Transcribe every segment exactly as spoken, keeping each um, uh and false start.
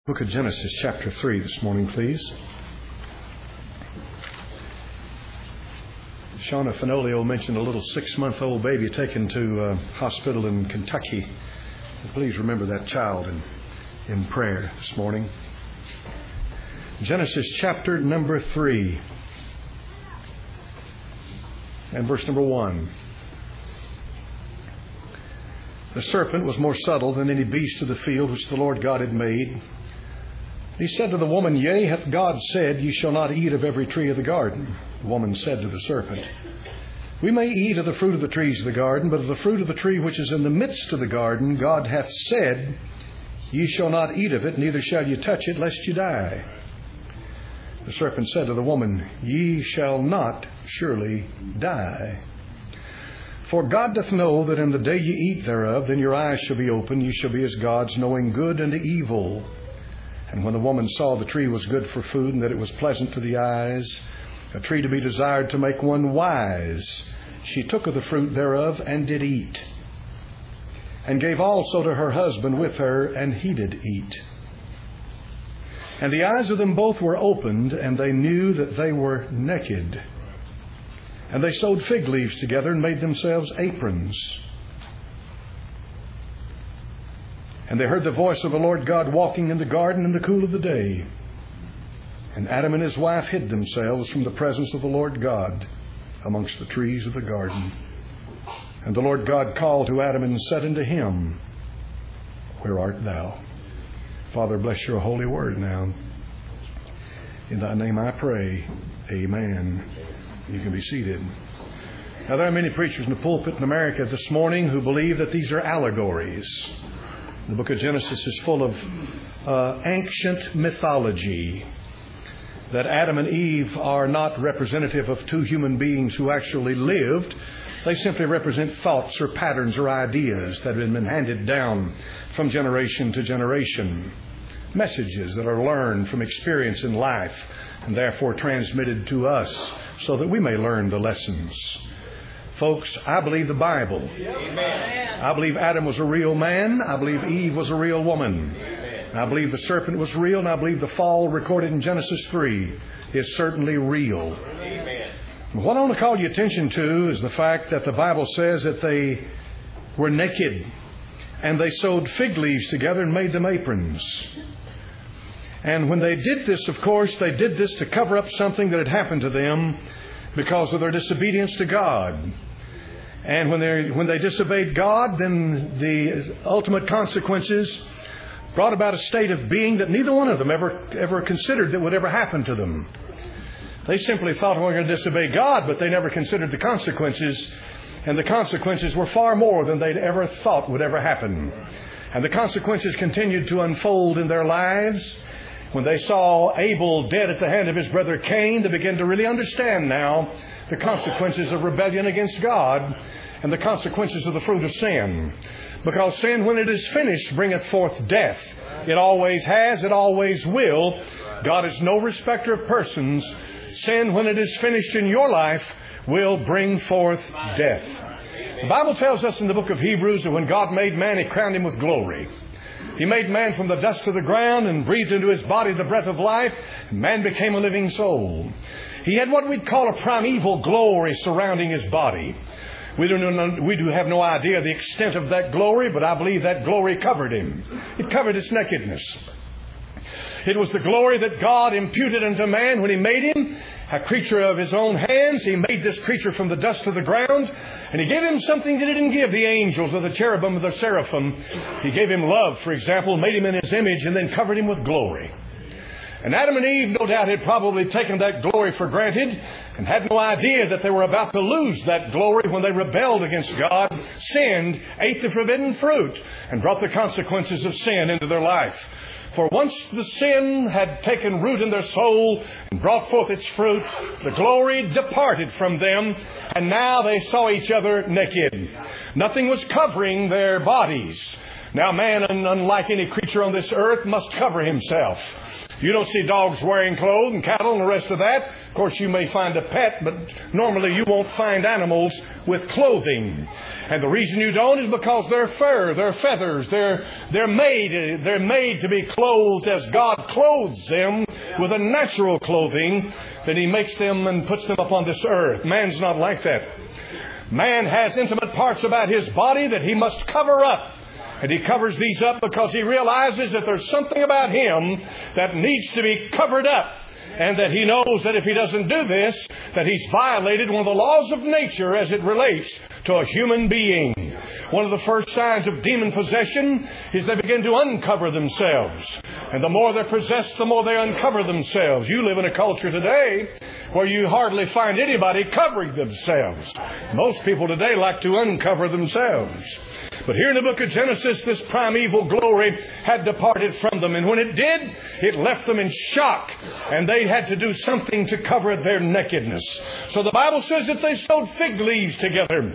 Book of Genesis chapter three this morning, please. Shauna Fenolio mentioned a little six-month-old baby taken to a hospital in Kentucky. Please remember that child in, in prayer this morning. Genesis chapter number three and verse number one. The serpent was more subtle than any beast of the field which the Lord God had made. He said to the woman, Yea, hath God said, Ye shall not eat of every tree of the garden? The woman said to the serpent, We may eat of the fruit of the trees of the garden, but of the fruit of the tree which is in the midst of the garden, God hath said, Ye shall not eat of it, neither shall ye touch it, lest ye die. The serpent said to the woman, Ye shall not surely die. For God doth know that in the day ye eat thereof, then your eyes shall be opened, ye shall be as gods, knowing good and evil. And when the woman saw the tree was good for food, and that it was pleasant to the eyes, a tree to be desired to make one wise, she took of the fruit thereof, and did eat, and gave also to her husband with her, and he did eat. And the eyes of them both were opened, and they knew that they were naked. And they sewed fig leaves together, and made themselves aprons. And they heard the voice of the Lord God walking in the garden in the cool of the day. And Adam and his wife hid themselves from the presence of the Lord God amongst the trees of the garden. And the Lord God called to Adam and said unto him, Where art thou? Father, bless your holy word now. In thy name I pray. Amen. You can be seated. Now, there are many preachers in the pulpit in America this morning who believe that these are allegories. The book of Genesis is full of uh, ancient mythology, that Adam and Eve are not representative of two human beings who actually lived. They simply represent thoughts or patterns or ideas that have been handed down from generation to generation. Messages that are learned from experience in life and therefore transmitted to us so that we may learn the lessons. Folks, I believe the Bible. Amen. I believe Adam was a real man. I believe Eve was a real woman. Amen. I believe the serpent was real, and I believe the fall recorded in Genesis three is certainly real. Amen. What I want to call your attention to is the fact that the Bible says that they were naked, and they sewed fig leaves together and made them aprons. And when they did this, of course, they did this to cover up something that had happened to them because of their disobedience to God. And when they when they disobeyed God, then the ultimate consequences brought about a state of being that neither one of them ever ever considered that would ever happen to them. They simply thought, well, we're going to disobey God, but they never considered the consequences. And the consequences were far more than they'd ever thought would ever happen. And the consequences continued to unfold in their lives. When they saw Abel dead at the hand of his brother Cain, they began to really understand now the consequences of rebellion against God and the consequences of the fruit of sin. Because sin, when it is finished, bringeth forth death. It always has, it always will. God is no respecter of persons. Sin, when it is finished in your life, will bring forth death. The Bible tells us in the book of Hebrews that when God made man, He crowned him with glory. He made man from the dust of the ground and breathed into his body the breath of life, and man became a living soul. He had what we'd call a primeval glory surrounding his body. We do, know, we do have no idea the extent of that glory, but I believe that glory covered him. It covered his nakedness. It was the glory that God imputed unto man when He made him, a creature of His own hands. He made this creature from the dust of the ground, and He gave him something that He didn't give the angels or the cherubim or the seraphim. He gave him love, for example, made him in His image, and then covered him with glory. And Adam and Eve, no doubt, had probably taken that glory for granted and had no idea that they were about to lose that glory when they rebelled against God, sinned, ate the forbidden fruit, and brought the consequences of sin into their life. For once the sin had taken root in their soul and brought forth its fruit, the glory departed from them, and now they saw each other naked. Nothing was covering their bodies. Now man, unlike any creature on this earth, must cover himself. You don't see dogs wearing clothes and cattle and the rest of that. Of course, you may find a pet, but normally you won't find animals with clothing. And the reason you don't is because their fur, their feathers, they're, they're made, they're made to be clothed as God clothes them with a natural clothing that He makes them and puts them upon this earth. Man's not like that. Man has intimate parts about his body that he must cover up. And he covers these up because he realizes that there's something about him that needs to be covered up. And that he knows that if he doesn't do this, that he's violated one of the laws of nature as it relates to a human being. One of the first signs of demon possession is they begin to uncover themselves. And the more they're possessed, the more they uncover themselves. You live in a culture today where you hardly find anybody covering themselves. Most people today like to uncover themselves. But here in the book of Genesis, this primeval glory had departed from them. And when it did, it left them in shock. And they had to do something to cover their nakedness. So the Bible says that they sewed fig leaves together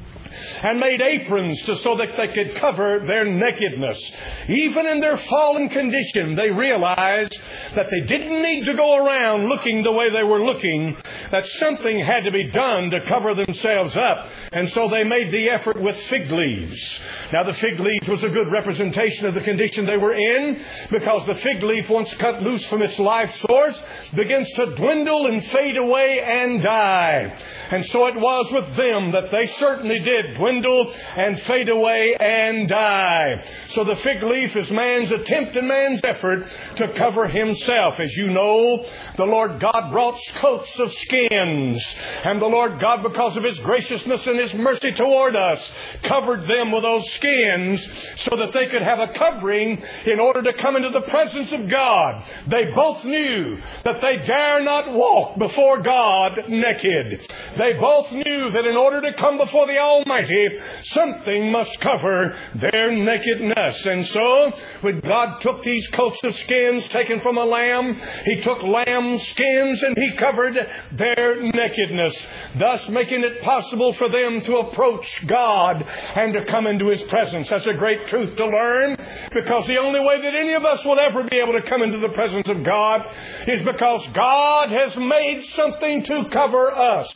and made aprons to, so that they could cover their nakedness. Even in their fallen condition, they realized that they didn't need to go around looking the way they were looking, that something had to be done to cover themselves up. And so they made the effort with fig leaves. Now the fig leaf was a good representation of the condition they were in, because the fig leaf, once cut loose from its life source, begins to dwindle and fade away and die. And so it was with them that they certainly did dwindle and fade away and die. So the fig leaf is man's attempt and man's effort to cover himself. As you know, the Lord God brought coats of skins. And the Lord God, because of His graciousness and His mercy toward us, covered them with those skins so that they could have a covering in order to come into the presence of God. They both knew that they dare not walk before God naked. They both knew that in order to come before the Almighty, something must cover their nakedness. And so, when God took these coats of skins taken from a lamb, He took lamb skins and He covered their nakedness, thus making it possible for them to approach God and to come into His presence. That's a great truth to learn, because the only way that any of us will ever be able to come into the presence of God is because God has made something to cover us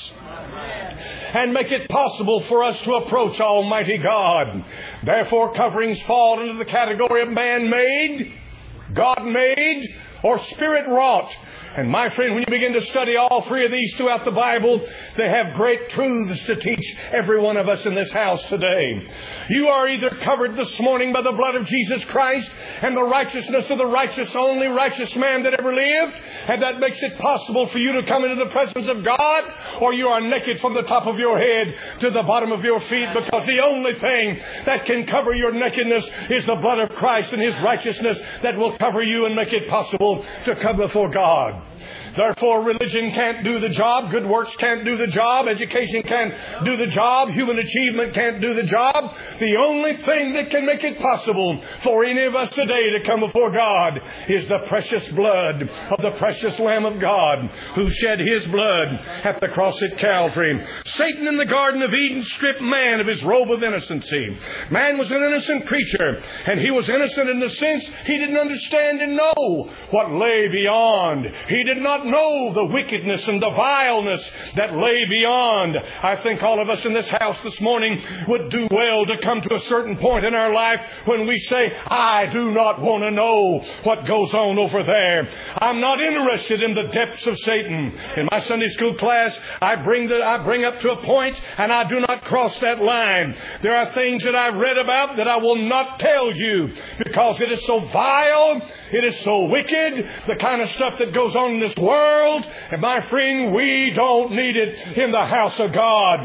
and make it possible for us to approach Almighty God. Therefore, coverings fall into the category of man-made, God-made, or spirit-wrought. And my friend, when you begin to study all three of these throughout the Bible, they have great truths to teach every one of us in this house today. You are either covered this morning by the blood of Jesus Christ and the righteousness of the righteous, only righteous man that ever lived, and that makes it possible for you to come into the presence of God, or you are naked from the top of your head to the bottom of your feet, because the only thing that can cover your nakedness is the blood of Christ and His righteousness that will cover you and make it possible to come before God. Therefore, religion can't do the job. Good works can't do the job. Education can't do the job. Human achievement can't do the job. The only thing that can make it possible for any of us today to come before God is the precious blood of the precious Lamb of God, who shed His blood at the cross at Calvary. Satan in the Garden of Eden stripped man of his robe of innocency. Man was an innocent creature, and he was innocent in the sense he didn't understand and know what lay beyond. He did not know the wickedness and the vileness that lay beyond. I think all of us in this house this morning would do well to come to a certain point in our life when we say, I do not want to know what goes on over there. I'm not interested in the depths of Satan. In my Sunday school class, I bring the, I bring up to a point and I do not cross that line. There are things that I've read about that I will not tell you because it is so vile, it is so wicked, the kind of stuff that goes on in this world. And my friend, we don't need it in the house of God.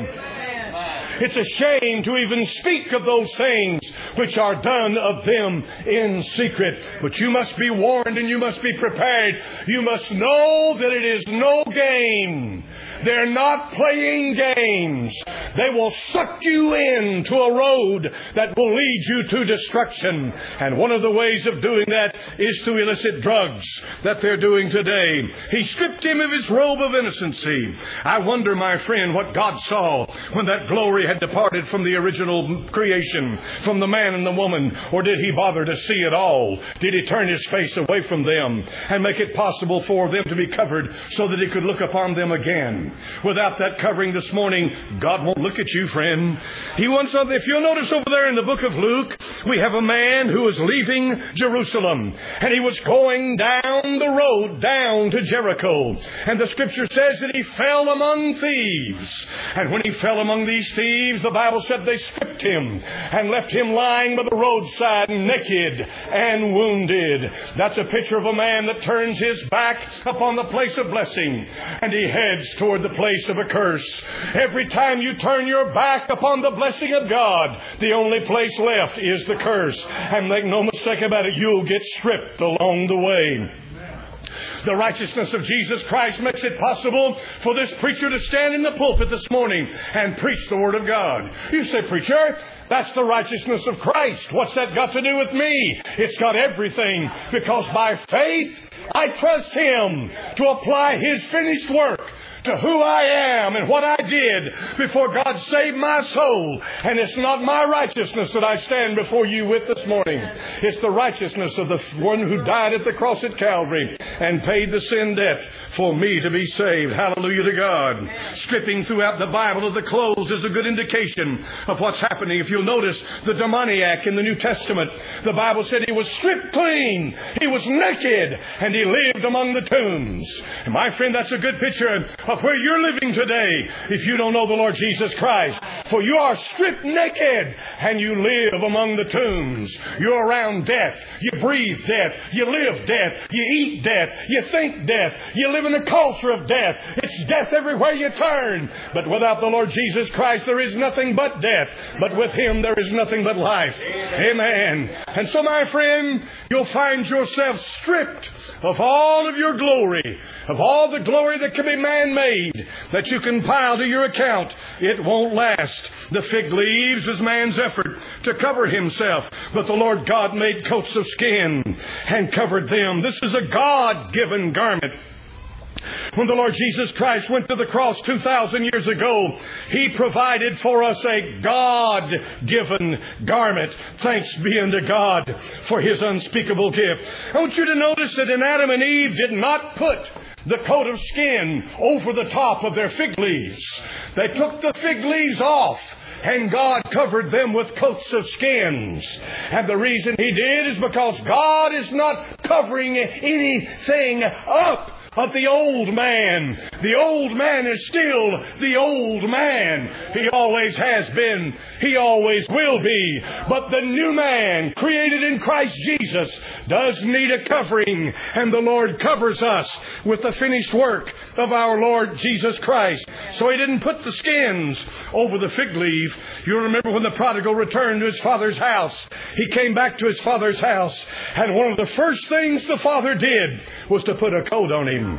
It's a shame to even speak of those things which are done of them in secret. But you must be warned and you must be prepared. You must know that it is no game. They're not playing games. They will suck you into a road that will lead you to destruction. And one of the ways of doing that is through illicit drugs that they're doing today. He stripped him of his robe of innocency. I wonder, my friend, what God saw when that glory had departed from the original creation, from the man and the woman. Or did He bother to see it all? Did He turn His face away from them and make it possible for them to be covered so that He could look upon them again? covering. Without that covering this morning, God won't look at you, friend. He wants something. If you'll notice over there in the book of Luke, we have a man who was leaving Jerusalem, and he was going down the road down to Jericho. And the scripture says that he fell among thieves. And when he fell among these thieves, the Bible said they stripped him and left him lying by the roadside, naked and wounded. That's a picture of a man that turns his back upon the place of blessing, and he heads toward the place of a curse. Every time you turn your back upon the blessing of God, the only place left is the curse. And make no mistake about it, you'll get stripped along the way. The righteousness of Jesus Christ makes it possible for this preacher to stand in the pulpit this morning and preach the Word of God. You say, preacher, that's the righteousness of Christ. What's that got to do with me? It's got everything, because by faith I trust Him to apply His finished work to who I am and what I did before God saved my soul. And it's not my righteousness that I stand before you with this morning. It's the righteousness of the one who died at the cross at Calvary and paid the sin debt for me to be saved. Hallelujah to God. Stripping throughout the Bible of the clothes is a good indication of what's happening. If you'll notice, the demoniac in the New Testament, the Bible said he was stripped clean. He was naked, and he lived among the tombs. And my friend, that's a good picture of where you're living today if you don't know the Lord Jesus Christ. For you are stripped naked and you live among the tombs. You're around death. You breathe death. You live death. You eat death. You think death. You live in a culture of death. It's death everywhere you turn. But without the Lord Jesus Christ, there is nothing but death. But with Him, there is nothing but life. Amen. And so, my friend, you'll find yourself stripped of all of your glory, of all the glory that can be man-made, that you can pile to your account. It won't last. The fig leaves is man's effort to cover himself, but the Lord God made coats of skin and covered them. This is a God-given garment. When the Lord Jesus Christ went to the cross two thousand years ago, He provided for us a God-given garment. Thanks be unto God for His unspeakable gift. I want you to notice that in Adam and Eve did not put the coat of skin over the top of their fig leaves. They took the fig leaves off, and God covered them with coats of skins. And the reason He did is because God is not covering anything up of the old man. The old man is still the old man. He always has been. He always will be. But the new man, created in Christ Jesus, does need a covering. And the Lord covers us with the finished work of our Lord Jesus Christ. So He didn't put the skins over the fig leaf. You remember when the prodigal returned to his father's house. He came back to his father's house. And one of the first things the father did was to put a coat on him.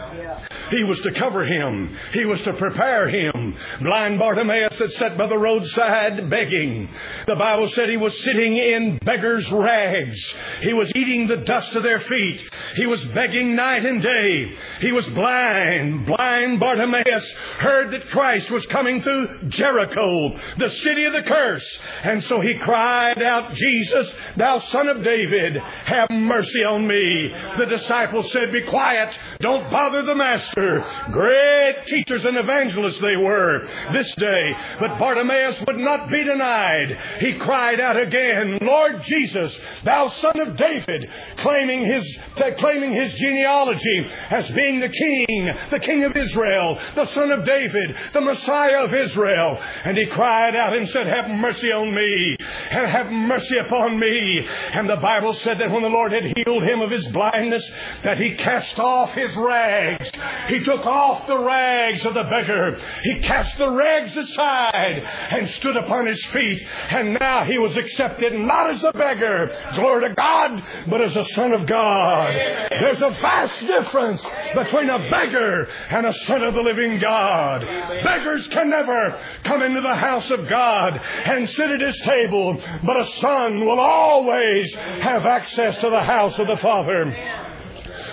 He was to cover him. He was to prepare him. Blind Bartimaeus that sat by the roadside begging. The Bible said he was sitting in beggar's rags. He was eating the dust of their feet. He was begging night and day. He was blind. Blind Bartimaeus heard that Christ was coming through Jericho, the city of the curse. And so he cried out, Jesus, thou son of David, have mercy on me. The disciples said, be quiet. Don't bother the master. Great teachers and evangelists they were this day. But Bartimaeus would not be denied. He cried out again, Lord Jesus, thou son of David, claiming his, claiming his genealogy as being the king, the king of Israel, the son of David, the Messiah of Israel. And he cried out and said, have mercy on me and have mercy upon me. And the Bible said that when the Lord had healed him of his blindness, that He cast off his rags. He took off the rags of the beggar. He cast the rags aside and stood upon his feet. And now he was accepted not as a beggar, glory to God, but as a son of God. There's a vast difference between a beggar and a son of the living God. Beggars can never come into the house of God and sit at His table, but a son will always have access to the house of the Father.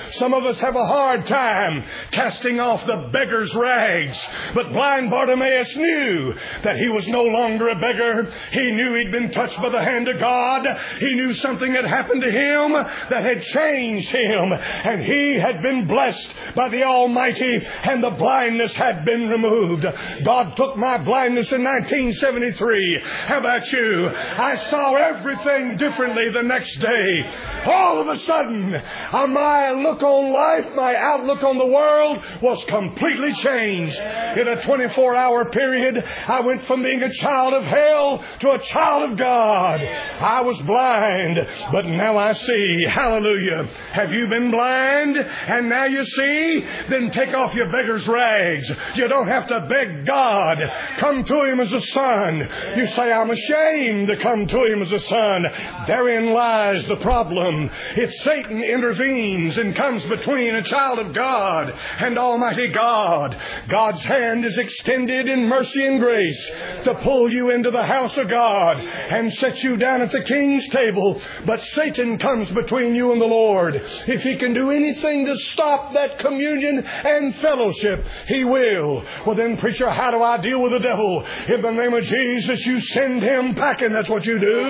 Some of us have a hard time casting off the beggar's rags. But blind Bartimaeus knew that he was no longer a beggar. He knew he'd been touched by the hand of God. He knew something had happened to him that had changed him. And he had been blessed by the Almighty, and the blindness had been removed. God took my blindness in nineteen seventy-three. How about you? I saw everything differently the next day. All of a sudden, uh, my look on life, my outlook on the world was completely changed. In a twenty-four hour period, I went from being a child of hell to a child of God. I was blind, but now I see. Hallelujah. Have you been blind and now you see? Then take off your beggar's rags. You don't have to beg God. Come to Him as a son. You say, I'm ashamed to come to Him as a son. Therein lies the problem. It's Satan intervenes and comes between a child of God and Almighty God. God's hand is extended in mercy and grace to pull you into the house of God and set you down at the King's table. But Satan comes between you and the Lord. If he can do anything to stop that communion and fellowship, he will. Well then, preacher, how do I deal with the devil? In the name of Jesus, you send him packing. That's what you do.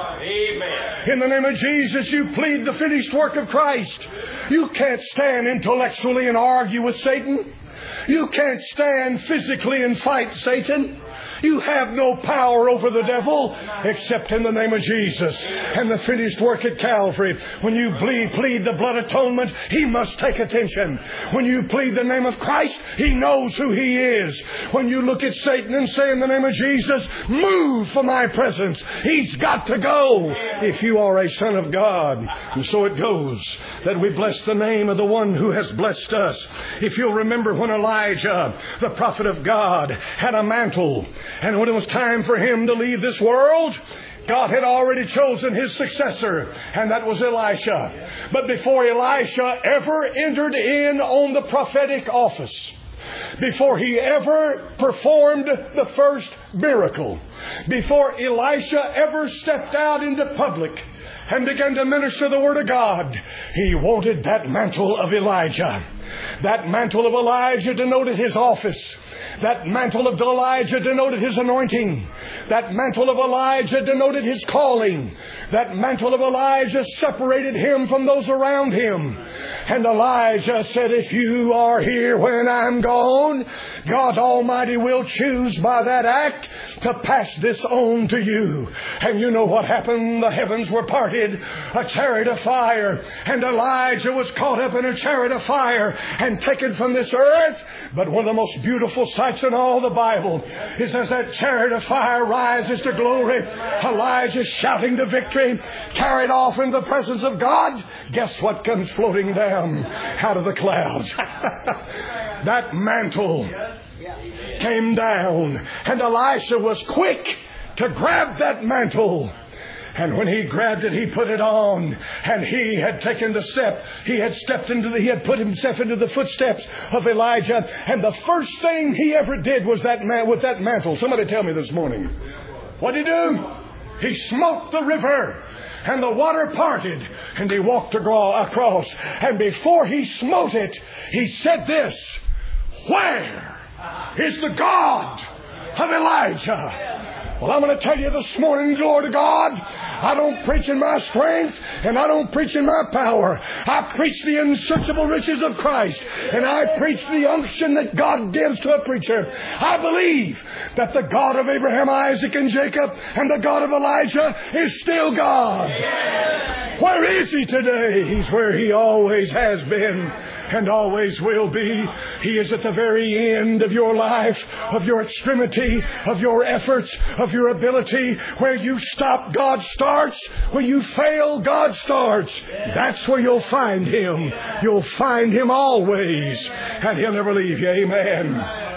Amen. In the name of Jesus, you plead the finished work of Christ. You can't stand intellectually and argue with Satan. You can't stand physically and fight Satan. You have no power over the devil except in the name of Jesus and the finished work at Calvary. When you plead, plead the blood atonement, He must take attention. When you plead the name of Christ, He knows who He is. When you look at Satan and say, in the name of Jesus, move from my presence, he's got to go if you are a son of God. And so it goes that we bless the name of the one who has blessed us. If you'll remember when Elijah, the prophet of God, had a mantle, and when it was time for him to leave this world, God had already chosen his successor, and that was Elisha. But before Elisha ever entered in on the prophetic office, before he ever performed the first miracle, before Elisha ever stepped out into public and began to minister the Word of God, he wanted that mantle of Elijah. That mantle of Elijah denoted his office. That mantle of Elijah denoted his anointing. That mantle of Elijah denoted his calling. That mantle of Elijah separated him from those around him. And Elijah said, if you are here when I'm gone, God Almighty will choose by that act to pass this on to you. And you know what happened? The heavens were parted, a chariot of fire, and Elijah was caught up in a chariot of fire and taken from this earth. But one of the most beautiful sights in all the Bible is as that chariot of fire rises to glory, Elijah shouting to victory, carried off in the presence of God. Guess what comes floating down out of the clouds? That mantle came down, and Elisha was quick to grab that mantle. And when he grabbed it, he put it on, and he had taken the step. He had stepped into the, he had put himself into the footsteps of Elijah. And the first thing he ever did was that man with that mantle. Somebody tell me this morning. What did he do? He smote the river, and the water parted, and he walked across. And before he smote it, he said this, where is the God of Elijah? Well, I'm going to tell you this morning, glory to God, I don't preach in my strength and I don't preach in my power. I preach the unsearchable riches of Christ, and I preach the unction that God gives to a preacher. I believe that the God of Abraham, Isaac, and Jacob and the God of Elijah is still God. Where is He today? He's where He always has been and always will be. He is at the very end of your life, of your extremity, of your efforts, of your ability. Where you stop, God starts. Where you fail, God starts. That's where you'll find Him. You'll find Him always, and He'll never leave you. Amen.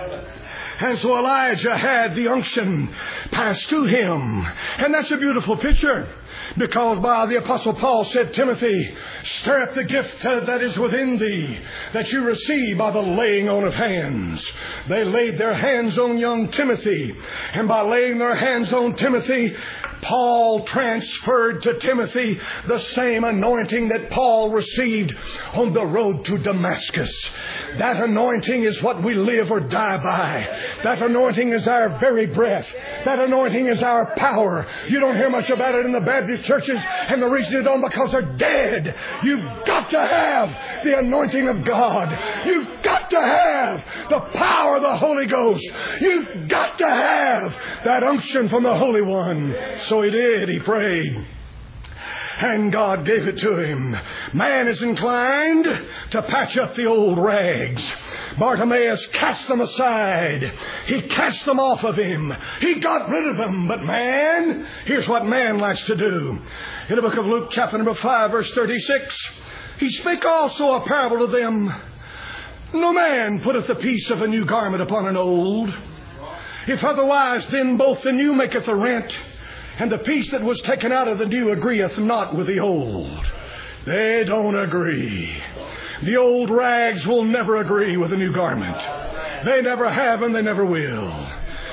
And so Elijah had the unction passed to him. And that's a beautiful picture. Because by the Apostle Paul said, Timothy, stir up the gift that is within thee, that you receive by the laying on of hands. They laid their hands on young Timothy. And by laying their hands on Timothy, Paul transferred to Timothy the same anointing that Paul received on the road to Damascus. That anointing is what we live or die by. That anointing is our very breath. That anointing is our power. You don't hear much about it in the Baptist churches, and the reason you don't, because they're dead. You've got to have the anointing of God. You've got to have the power of the Holy Ghost. You've got to have that unction from the Holy One. So he did. He prayed. And God gave it to him. Man is inclined to patch up the old rags. Bartimaeus cast them aside. He cast them off of him. He got rid of them. But man, here's what man likes to do. In the book of Luke, chapter number five, verse thirty-six, he spake also a parable to them. No man putteth a piece of a new garment upon an old. If otherwise, then both the new maketh a rent, and the piece that was taken out of the new agreeth not with the old. They don't agree. The old rags will never agree with the new garment. They never have and they never will.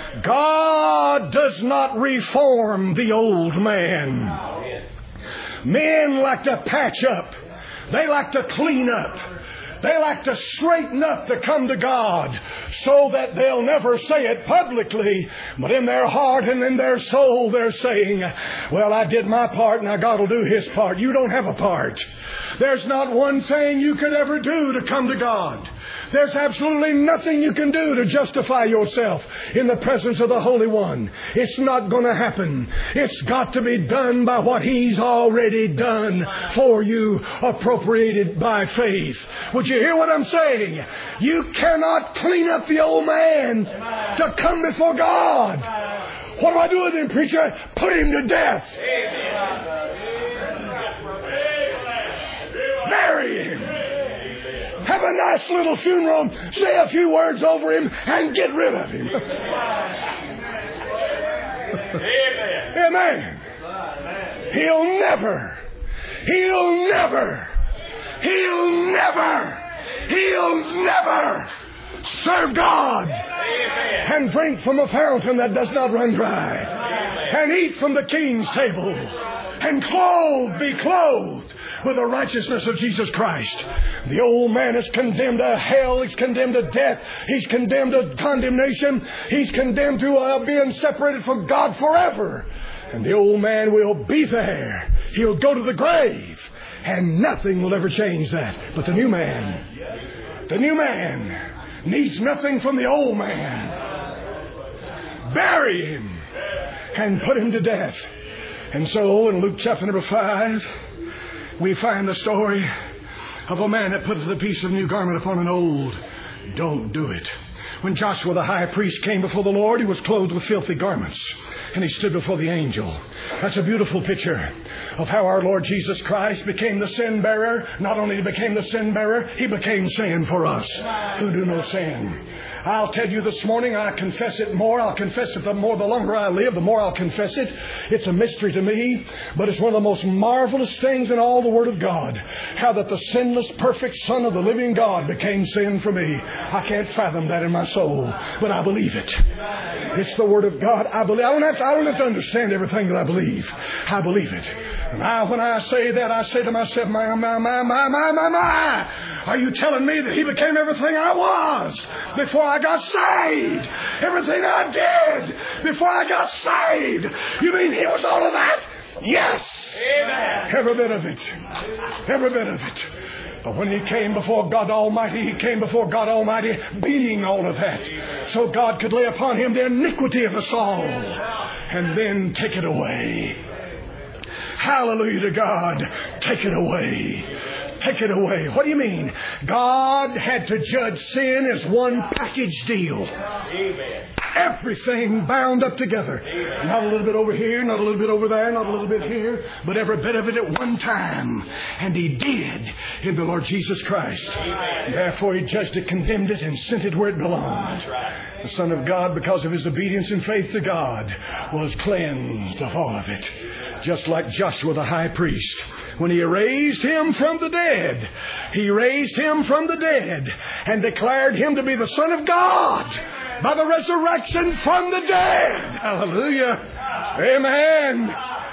God does not reform the old man. Men like to patch up. They like to clean up. They like to straighten up to come to God so that they'll never say it publicly, but in their heart and in their soul they're saying, well, I did my part, now God will do His part. You don't have a part. There's not one thing you could ever do to come to God. There's absolutely nothing you can do to justify yourself in the presence of the Holy One. It's not going to happen. It's got to be done by what He's already done for you, appropriated by faith. Would you hear what I'm saying? You cannot clean up the old man to come before God. What do I do with him, preacher? Put him to death. Bury him. Have a nice little funeral, say a few words over him, and get rid of him. Amen. He'll never, he'll never, he'll never, he'll never serve God and drink from a fountain that does not run dry and eat from the King's table and clothed, be clothed with the righteousness of Jesus Christ. The old man is condemned to hell. He's condemned to death. He's condemned to condemnation. He's condemned to uh, being separated from God forever. And the old man will be there. He'll go to the grave. And nothing will ever change that. But the new man, the new man needs nothing from the old man. Bury him and put him to death. And so in Luke chapter number five, we find the story of a man that puts a piece of new garment upon an old. Don't do it. When Joshua the high priest came before the Lord, he was clothed with filthy garments, and he stood before the angel. That's a beautiful picture of how our Lord Jesus Christ became the sin bearer. Not only became the sin bearer, He became sin for us who do no sin. I'll tell you this morning, I confess it more. I'll confess it the more, the longer I live, the more I'll confess it. It's a mystery to me, but it's one of the most marvelous things in all the Word of God. How that the sinless, perfect Son of the living God became sin for me. I can't fathom that in my soul, but I believe it. It's the Word of God. I believe. I don't have to, I don't have to understand everything that I believe. I believe it. And I, when I say that, I say to myself, my, my, my, my, my, my, my. Are you telling me that He became everything I was before I got saved? Everything I did before I got saved? You mean He was all of that? Yes. Amen. Every bit of it. Every bit of it. But when He came before God Almighty, He came before God Almighty being all of that. So God could lay upon Him the iniquity of us all and then take it away. Hallelujah to God. Take it away. Take it away. What do you mean? God had to judge sin as one package deal. Amen. Everything bound up together. Amen. Not a little bit over here, not a little bit over there, not a little bit here, but every bit of it at one time. And He did in the Lord Jesus Christ. Amen. Therefore He judged it, condemned it, and sent it where it belonged. Right. The Son of God, because of His obedience and faith to God, was cleansed of all of it. Just like Joshua the high priest, when he raised him from the dead, he raised him from the dead and declared him to be the Son of God by the resurrection from the dead. Hallelujah. Amen.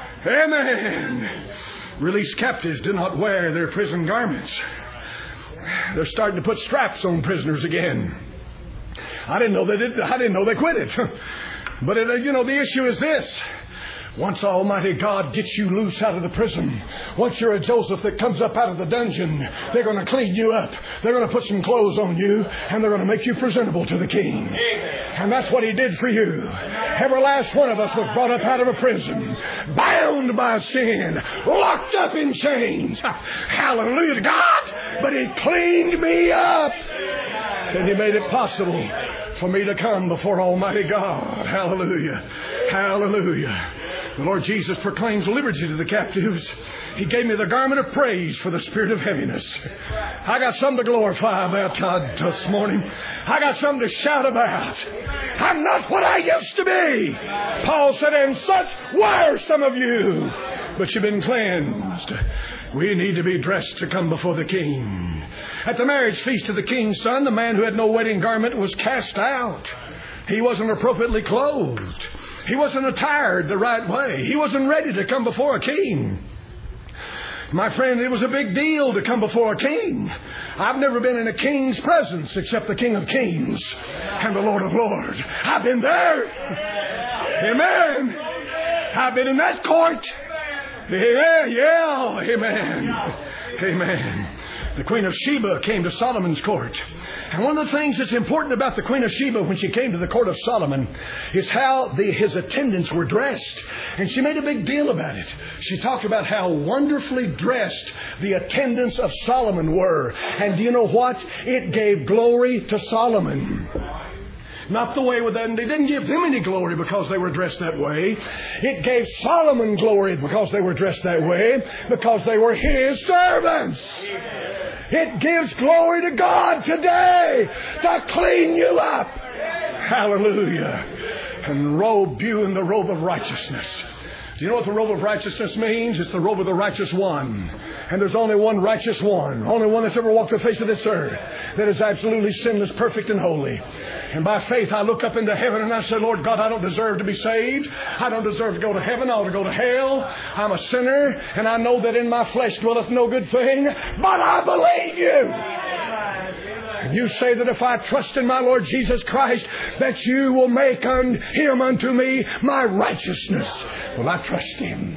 Amen. Released captives do not wear their prison garments. They're starting to put straps on prisoners again. I didn't know they did. I didn't know they quit it. But it, you know, the issue is this. Once Almighty God gets you loose out of the prison, once you're a Joseph that comes up out of the dungeon, they're going to clean you up. They're going to put some clothes on you, and they're going to make you presentable to the King. And that's what He did for you. Every last one of us was brought up out of a prison, bound by sin, locked up in chains. Hallelujah to God. But He cleaned me up. And He made it possible for me to come before Almighty God. Hallelujah. Hallelujah. The Lord Jesus proclaims liberty to the captives. He gave me the garment of praise for the spirit of heaviness. I got something to glorify about God this morning. I got something to shout about. I'm not what I used to be. Paul said, and such were some of you. But you've been cleansed. We need to be dressed to come before the King. At the marriage feast of the King's son, the man who had no wedding garment was cast out. He wasn't appropriately clothed. He wasn't attired the right way. He wasn't ready to come before a king. My friend, it was a big deal to come before a king. I've never been in a king's presence except the King of Kings and the Lord of Lords. I've been there. Amen. I've been in that court. Yeah, yeah. Amen. Amen. The Queen of Sheba came to Solomon's court. And one of the things that's important about the Queen of Sheba when she came to the court of Solomon is how the, his attendants were dressed. And she made a big deal about it. She talked about how wonderfully dressed the attendants of Solomon were. And do you know what? It gave glory to Solomon. Not the way with them. They didn't give them any glory because they were dressed that way. It gave Solomon glory because they were dressed that way, because they were His servants. It gives glory to God today to clean you up. Hallelujah. And robe you in the robe of righteousness. Do you know what the robe of righteousness means? It's the robe of the righteous one. And there's only one righteous one. Only one that's ever walked the face of this earth that is absolutely sinless, perfect, and holy. And by faith, I look up into heaven and I say, Lord God, I don't deserve to be saved. I don't deserve to go to heaven. I ought to go to hell. I'm a sinner. And I know that in my flesh dwelleth no good thing. But I believe you. And you say that if I trust in my Lord Jesus Christ, that you will make un- Him unto me my righteousness. Well, I trust Him.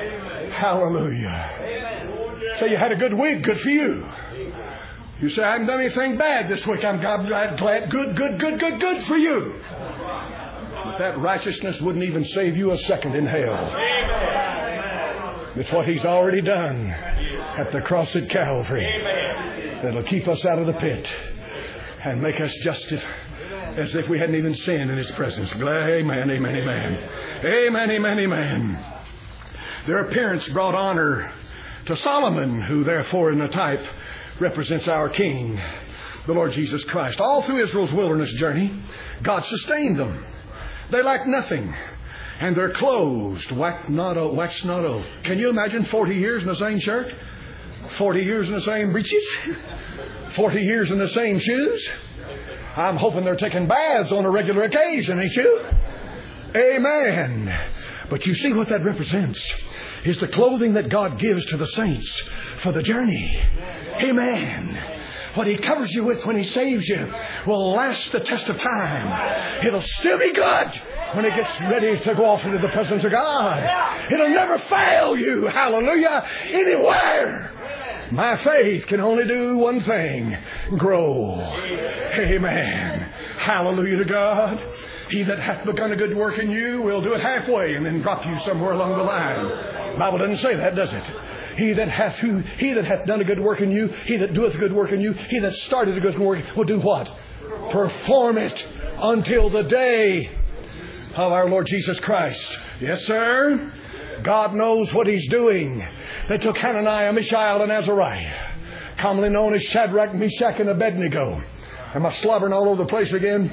Hallelujah. So you had a good week. Good for you. You say, I haven't done anything bad this week. I'm glad, glad, good, good, good, good, good for you. But that righteousness wouldn't even save you a second in hell. It's what He's already done at the cross at Calvary that'll keep us out of the pit and make us just as if we hadn't even sinned in His presence. Amen, amen, amen. Amen, amen, amen. Their appearance brought honor to Solomon, who therefore in the type represents our King, the Lord Jesus Christ. All through Israel's wilderness journey, God sustained them. They lacked nothing. And their clothes waxed not old. Waxed not old. Can you imagine forty years in the same shirt? forty years in the same breeches? forty years in the same shoes? I'm hoping they're taking baths on a regular occasion, ain't you? Amen. But you see what that represents is the clothing that God gives to the saints for the journey. Amen. What He covers you with when He saves you will last the test of time. It'll still be good when it gets ready to go off into the presence of God. It'll never fail you. Hallelujah. Anywhere. My faith can only do one thing. Grow. Amen. Hallelujah to God. He that hath begun a good work in you will do it halfway and then drop you somewhere along the line. The Bible doesn't say that, does it? He that hath who he that hath done a good work in you, he that doeth a good work in you, he that started a good work will do what? Perform it until the day of our Lord Jesus Christ. Yes, sir. God knows what He's doing. They took Hananiah, Mishael, and Azariah, commonly known as Shadrach, Meshach, and Abednego. Am I slobbering all over the place again?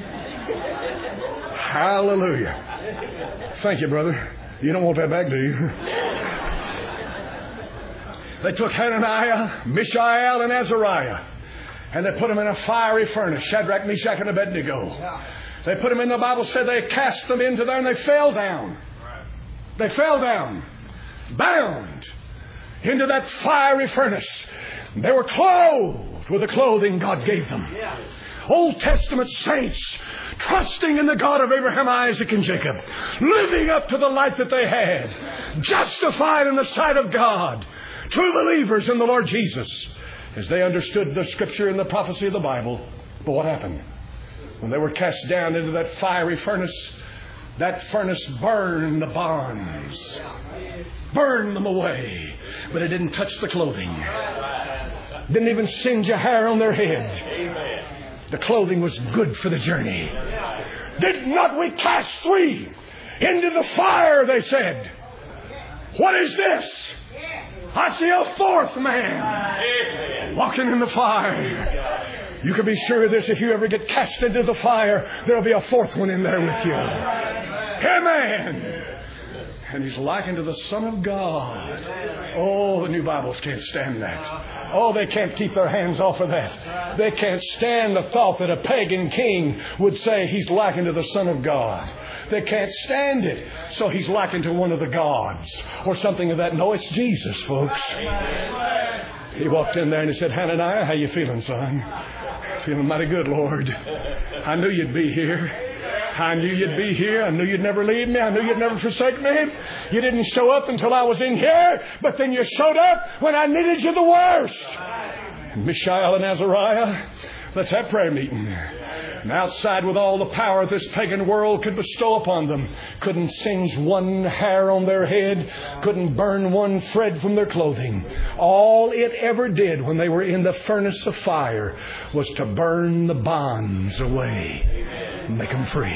Hallelujah. Thank you, brother. You don't want that back, do you? They took Hananiah, Mishael, and Azariah, and they put them in a fiery furnace, Shadrach, Meshach, and Abednego. They put them in, the Bible said they cast them into there and they fell down. They fell down, bound into that fiery furnace. They were clothed with the clothing God gave them. Old Testament saints trusting in the God of Abraham, Isaac, and Jacob, living up to the life that they had, justified in the sight of God, true believers in the Lord Jesus, as they understood the Scripture and the prophecy of the Bible. But what happened? When they were cast down into that fiery furnace, that furnace burned the bonds, burned them away, but it didn't touch the clothing. Didn't even singe a hair on their head. The clothing was good for the journey. Did not we cast three into the fire, they said. What is this? I see a fourth man walking in the fire. You can be sure of this. If you ever get cast into the fire, there'll be a fourth one in there with you. Amen. And he's likened to the Son of God. Oh, the new Bibles can't stand that. Oh, they can't keep their hands off of that. They can't stand the thought that a pagan king would say he's likened to the Son of God. They can't stand it. So he's likened to one of the gods or something of that. No, it's Jesus, folks. He walked in there and he said, Hananiah, how you feeling, son? Feeling mighty good, Lord. I knew you'd be here. I knew you'd be here. I knew you'd never leave me. I knew you'd never forsake me. You didn't show up until I was in here, but then you showed up when I needed you the worst. Mishael and Azariah, let's have prayer meeting. And outside, with all the power this pagan world could bestow upon them, couldn't singe one hair on their head, couldn't burn one thread from their clothing. All it ever did when they were in the furnace of fire was to burn the bonds away. Make them free.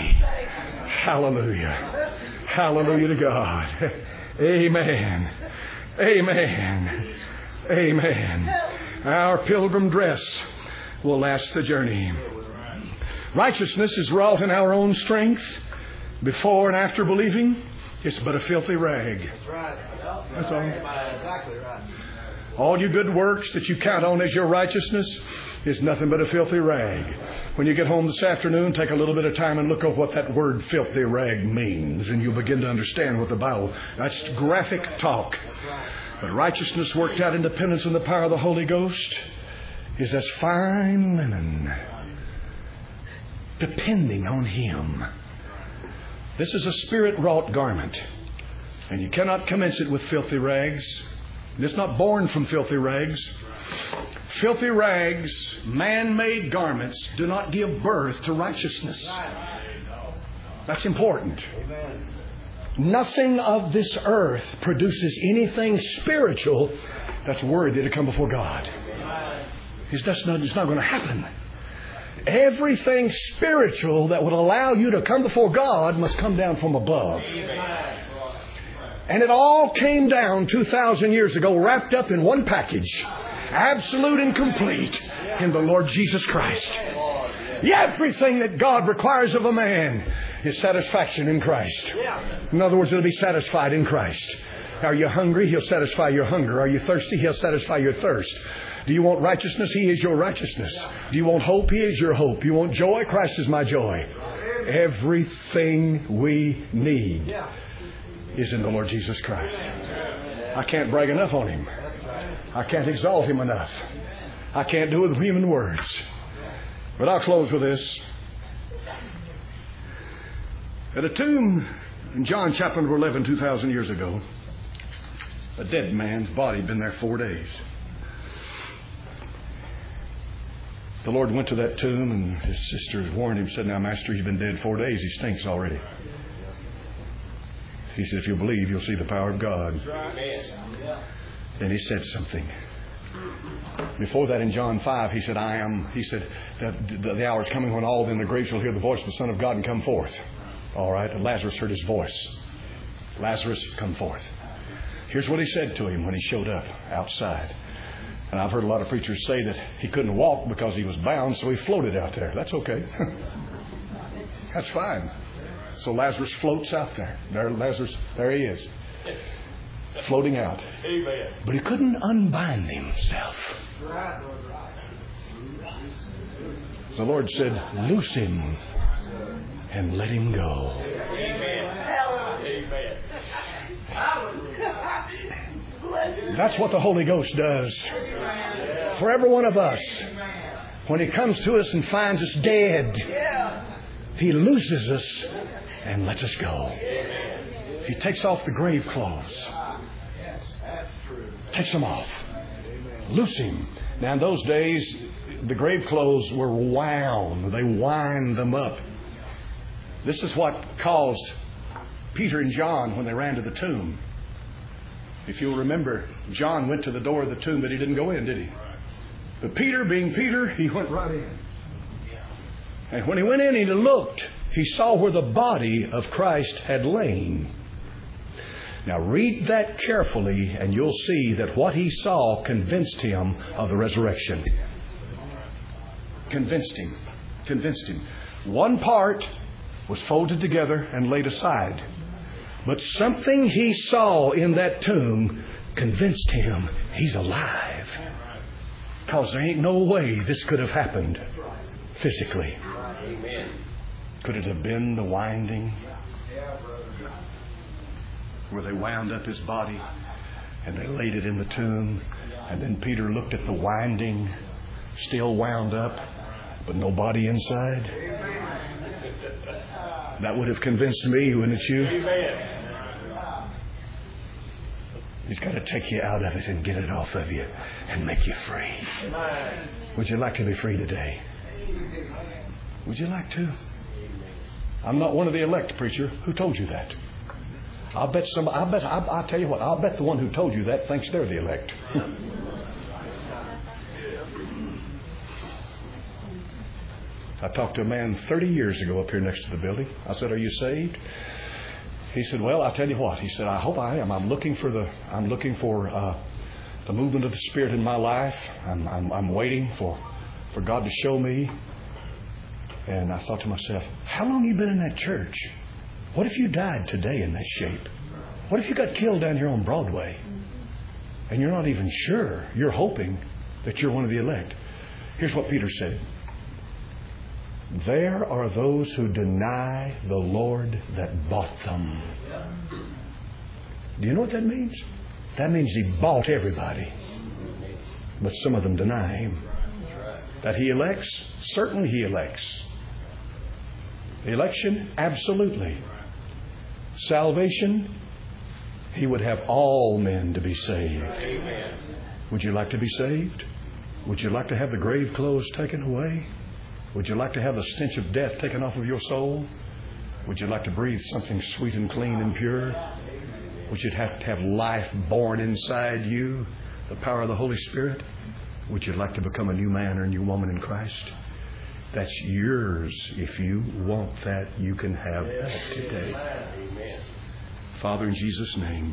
Hallelujah. Hallelujah to God. Amen. Amen. Amen. Our pilgrim dress will last the journey. Righteousness is wrought in our own strength. Before and after believing, it's but a filthy rag. That's all. Exactly right. All you good works that you count on as your righteousness is nothing but a filthy rag. When you get home this afternoon, take a little bit of time and look up what that word filthy rag means, and you'll begin to understand what the Bible, that's graphic talk. But righteousness worked out in dependence on the power of the Holy Ghost is as fine linen, depending on Him. This is a spirit-wrought garment, and you cannot commence it with filthy rags. It's not born from filthy rags. Filthy rags, man-made garments, do not give birth to righteousness. That's important. Nothing of this earth produces anything spiritual that's worthy to come before God. It's just not, it's not going to happen. Everything spiritual that would allow you to come before God must come down from above. And it all came down two thousand years ago, wrapped up in one package, absolute and complete, in the Lord Jesus Christ. Everything that God requires of a man is satisfaction in Christ. In other words, it'll be satisfied in Christ. Are you hungry? He'll satisfy your hunger. Are you thirsty? He'll satisfy your thirst. Do you want righteousness? He is your righteousness. Do you want hope? He is your hope. You want joy? Christ is my joy. Everything we need is in the Lord Jesus Christ. I can't brag enough on Him. I can't exalt Him enough. I can't do it with human words. But I'll close with this. At a tomb in John chapter eleven, two thousand years ago, a dead man's body had been there four days. The Lord went to that tomb, and his sisters warned him, said, "Now, Master, he's been dead four days. He stinks already." He said, "If you'll believe, you'll see the power of God." Then he said something. Before that, in John five, he said, I am, he said, the, the, the hour is coming when all in the graves will hear the voice of the Son of God and come forth. All right, and Lazarus heard his voice. Lazarus, come forth. Here's what he said to him when he showed up outside. And I've heard a lot of preachers say that he couldn't walk because he was bound, so he floated out there. That's okay. That's fine. So Lazarus floats out there. There, Lazarus, there he is, floating out. Amen. But he couldn't unbind himself. The Lord said, "Loose him and let him go." Amen. That's what the Holy Ghost does for every one of us. When He comes to us and finds us dead, He looses us and lets us go. He takes off the grave clothes. Takes them off. Loose him. Now in those days, the grave clothes were wound. They wind them up. This is what caused Peter and John when they ran to the tomb. If you'll remember, John went to the door of the tomb, but he didn't go in, did he? But Peter, being Peter, he went right in. And when he went in and he looked, he saw where the body of Christ had lain. Now read that carefully and you'll see that what he saw convinced him of the resurrection. Convinced him. Convinced him. One part was folded together and laid aside. But something he saw in that tomb convinced him he's alive. Because there ain't no way this could have happened physically. Could it have been the winding? Where they wound up his body and they laid it in the tomb. And then Peter looked at the winding, still wound up, but no body inside. That would have convinced me, wouldn't it you? He's got to take you out of it and get it off of you and make you free. Would you like to be free today? Would you like to? I'm not one of the elect, preacher. Who told you that? I'll bet some. I bet. I, I'll tell you what. I'll bet the one who told you that thinks they're the elect. I talked to a man thirty years ago up here next to the building. I said, "Are you saved?" He said, "Well, I'll tell you what." He said, "I hope I am. I'm looking for the. I'm looking for uh, the movement of the Spirit in my life. I'm, I'm. I'm waiting for, for God to show me." And I thought to myself, "How long have you been in that church? What if you died today in that shape? What if you got killed down here on Broadway? And you're not even sure. You're hoping that you're one of the elect." Here's what Peter said. "There are those who deny the Lord that bought them." Do you know what that means? That means He bought everybody. But some of them deny Him. That He elects? Certainly He elects. Election? Absolutely. Salvation? He would have all men to be saved. Amen. Would you like to be saved? Would you like to have the grave clothes taken away? Would you like to have the stench of death taken off of your soul? Would you like to breathe something sweet and clean and pure? Would you have to have life born inside you, the power of the Holy Spirit? Would you like to become a new man or a new woman in Christ? That's yours. If you want that, you can have that today. Father, in Jesus' name,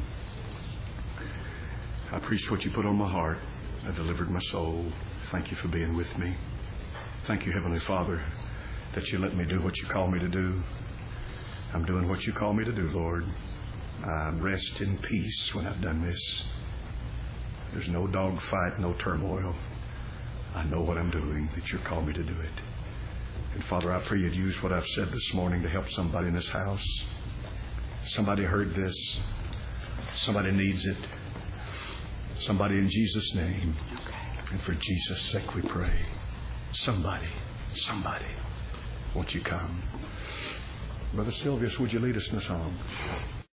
I preached what you put on my heart. I delivered my soul. Thank you for being with me. Thank you, Heavenly Father, that you let me do what you call me to do. I'm doing what you call me to do, Lord. I rest in peace when I've done this. There's no dog fight, no turmoil. I know what I'm doing, that you're calling me to do it. And Father, I pray you'd use what I've said this morning to help somebody in this house. Somebody heard this. Somebody needs it. Somebody in Jesus' name. And for Jesus' sake we pray. Somebody, somebody, won't you come? Brother Sylvius, would you lead us in a song?